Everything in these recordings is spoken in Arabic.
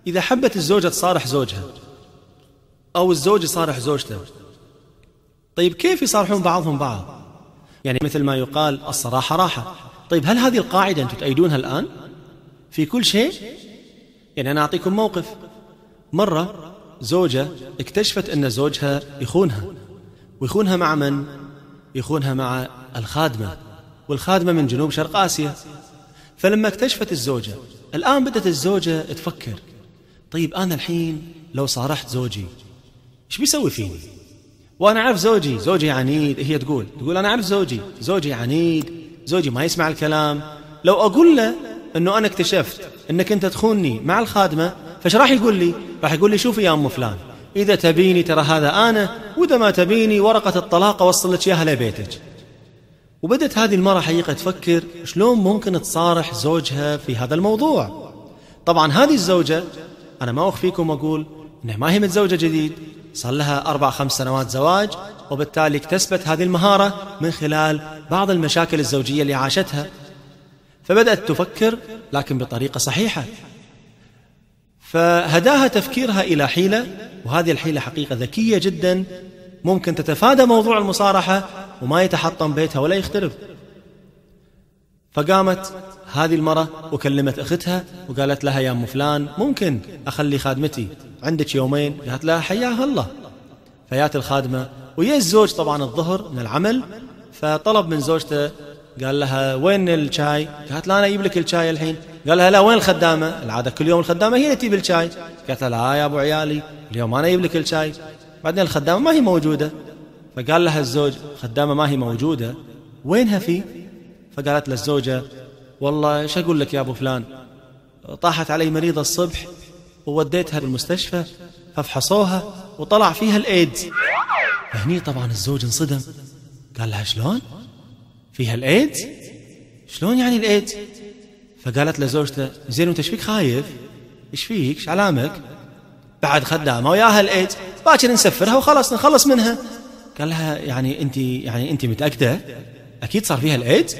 إذا حبت الزوجة تصارح زوجها أو الزوج يصارح زوجته، طيب كيف يصارحون بعضهم بعض؟ يعني مثل ما يقال الصراحة راحة. طيب هل هذه القاعدة أنتم تأيدونها الآن في كل شيء؟ يعني أنا أعطيكم موقف. مرة زوجة اكتشفت أن زوجها يخونها، ويخونها مع من؟ يخونها مع الخادمة، والخادمة من جنوب شرق آسيا. فلما اكتشفت الزوجة، الآن بدأت الزوجة تفكر، طيب أنا الحين لو صارحت زوجي إيش بيسوي فيني؟ وأنا أعرف زوجي عنيد. هي تقول أنا أعرف زوجي عنيد، زوجي ما يسمع الكلام. لو أقول له أنه أنا اكتشفت أنك أنت تخونني مع الخادمة، فش راح يقول لي؟ راح يقول لي شوفي يا أم فلان، إذا تبيني ترى هذا أنا، وإذا ما تبيني ورقة الطلاق أوصل لك إياها لبيتك. وبدت هذه المرأة حقيقة تفكر شلون ممكن تصارح زوجها في هذا الموضوع. طبعا هذه الزوجة أنا ما أخفيكم أقول إنها ما هي متزوجة جديد، صار لها 4-5 سنوات زواج، وبالتالي اكتسبت هذه المهارة من خلال بعض المشاكل الزوجية اللي عاشتها. فبدأت تفكر لكن بطريقة صحيحة، فهداها تفكيرها إلى حيلة، وهذه الحيلة حقيقة ذكية جدا، ممكن تتفادى موضوع المصارحة وما يتحطم بيتها ولا يخترب. فقامت هذه المرة وكلمت أختها وقالت لها يا أم فلان، ممكن أخلي خادمتي عندك يومين؟ قالت لها حياها الله. فيات الخادمة ويا الزوج طبعا الظهر من العمل، فطلب من زوجته، قال لها وين الشاي؟ قالت لا أنا أجيب لك الشاي الحين. قال لها لا وين الخدامة؟ العادة كل يوم الخدامة هي اللي تجيب الشاي. قالت لا يا أبو عيالي اليوم أنا أجيب لك الشاي. بعدين الخدامة ما هي موجودة. فقال لها الزوج خدامة ما هي موجودة، وينها في؟ فقالت للزوجة والله ايش أقول لك يا أبو فلان، طاحت علي مريضة الصبح ووديتها بالمستشفى، ففحصوها وطلع فيها الإيدز. فهني طبعا الزوج انصدم، قال لها شلون؟ فيها الإيدز؟ شلون يعني الإيدز؟ فقالت لزوجته زين وانت ايش فيك خايف؟ ايش فيك؟ ايش علامك؟ بعد خدامة وياها الإيدز، باكر نسفرها وخلاص نخلص منها. قال لها يعني انت متأكدة؟ أكيد صار فيها الإيدز؟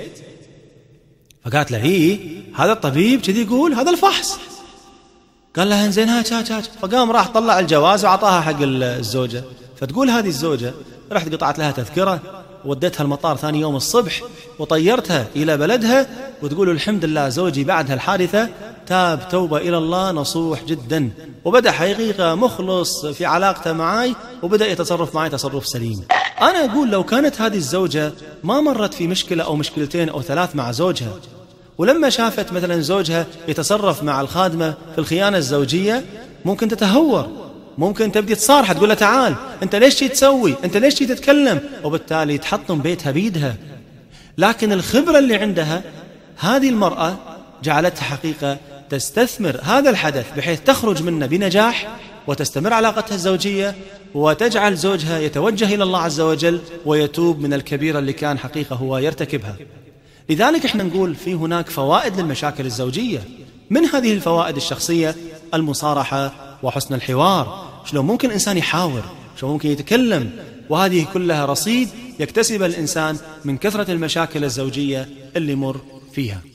فقالت له هي هذا الطبيب كذي يقول، هذا الفحص. قال لها انزين هاك. فقام راح طلع الجواز وعطاها حق الزوجة. فتقول هذه الزوجة رحت قطعت لها تذكرة ودتها المطار ثاني يوم الصبح وطيرتها إلى بلدها، وتقول الحمد لله زوجي بعد هالحادثة تاب توبة إلى الله نصوح جدا، وبدأ حقيقة مخلص في علاقته معي، وبدأ يتصرف معي تصرف سليم. أنا أقول لو كانت هذه الزوجة ما مرت في مشكلة أو مشكلتين أو 3 مع زوجها، ولما شافت مثلا زوجها يتصرف مع الخادمة في الخيانة الزوجية، ممكن تتهور، ممكن تبدي تصارح، تقول له تعال أنت ليش شي تسوي، أنت ليش شي تتكلم، وبالتالي تحطم بيتها بيدها. لكن الخبرة اللي عندها هذه المرأة جعلتها حقيقة تستثمر هذا الحدث بحيث تخرج منه بنجاح، وتستمر علاقتها الزوجية، وتجعل زوجها يتوجه إلى الله عز وجل ويتوب من الكبيرة اللي كان حقيقة هو يرتكبها. لذلك احنا نقول في هناك فوائد للمشاكل الزوجية، من هذه الفوائد الشخصية المصارحة وحسن الحوار، شلون ممكن إنسان يحاور، شلون ممكن يتكلم، وهذه كلها رصيد يكتسب الإنسان من كثرة المشاكل الزوجية اللي مر فيها.